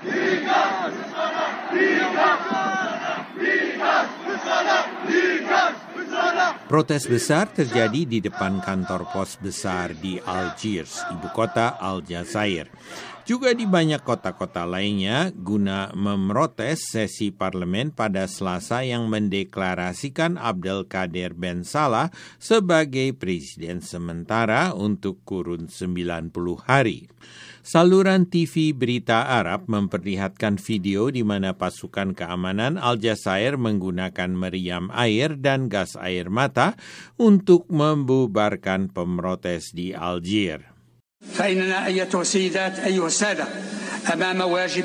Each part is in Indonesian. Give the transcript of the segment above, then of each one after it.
Protes besar terjadi di depan kantor pos besar di Algiers, ibu kota Aljazair. Juga di banyak kota-kota lainnya guna memprotes sesi parlemen pada Selasa yang mendeklarasikan Abdelkader Ben Salah sebagai presiden sementara untuk kurun 90 hari. Saluran TV Berita Arab memperlihatkan video di mana pasukan keamanan Aljazair menggunakan meriam air dan gas air mata untuk membubarkan pemrotes di Algiers. فإننا أيتها السيدات أيها السادة أمام واجب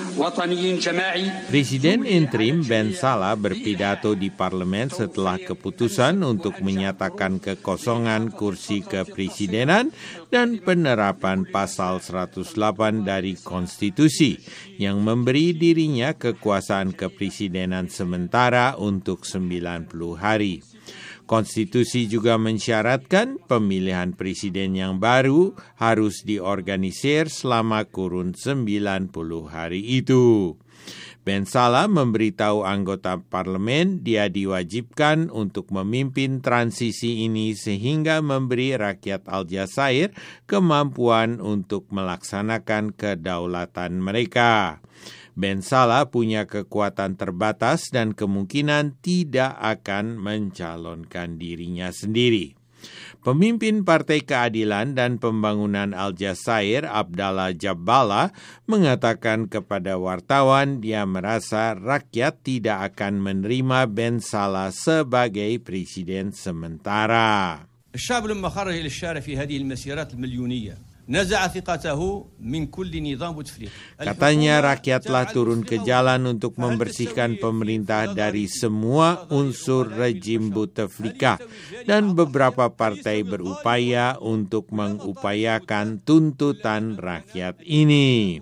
وطني جماعي. Presiden interim Ben Salah berpidato di parlemen setelah keputusan untuk menyatakan kekosongan kursi kepresidenan dan penerapan pasal 108 dari konstitusi yang memberi dirinya kekuasaan kepresidenan sementara untuk 90 hari. Konstitusi juga mensyaratkan pemilihan presiden yang baru harus diorganisir selama kurun 90 hari itu. Ben Salah memberitahu anggota parlemen dia diwajibkan untuk memimpin transisi ini sehingga memberi rakyat Aljazair kemampuan untuk melaksanakan kedaulatan mereka. Ben Salah punya kekuatan terbatas dan kemungkinan tidak akan mencalonkan dirinya sendiri. Pemimpin Partai Keadilan dan Pembangunan Aljazair, Abdallah Jabbala, mengatakan kepada wartawan dia merasa rakyat tidak akan menerima Ben Salah sebagai presiden sementara. الشعب لما خرج إلى الشارع في هذه المسيرات المليونية نزع ثقته من كل نظام بوتفليقة. Katanya rakyat telah turun ke jalan untuk membersihkan pemerintah dari semua unsur rejim Bouteflika dan beberapa partai berupaya untuk mengupayakan tuntutan rakyat ini.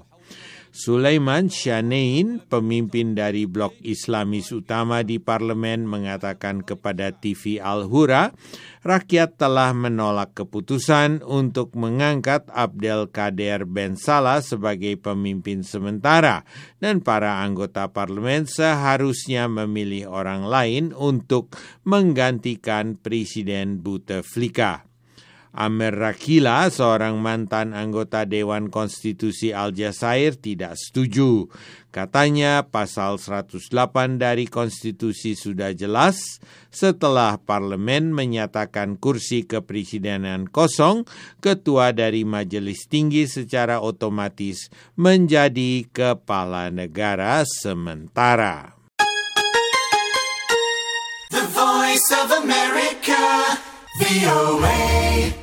Sulaiman Shanain, pemimpin dari blok Islamis utama di parlemen, mengatakan kepada TV Al-Hura, rakyat telah menolak keputusan untuk mengangkat Abdelkader Ben Salah sebagai pemimpin sementara dan para anggota parlemen seharusnya memilih orang lain untuk menggantikan Presiden Bouteflika. Amer Rakila, seorang mantan anggota Dewan Konstitusi Aljazair, tidak setuju. Katanya pasal 108 dari konstitusi sudah jelas. Setelah parlemen menyatakan kursi kepresidenan kosong, ketua dari majelis tinggi secara otomatis menjadi kepala negara sementara. The Voice of America, VOA.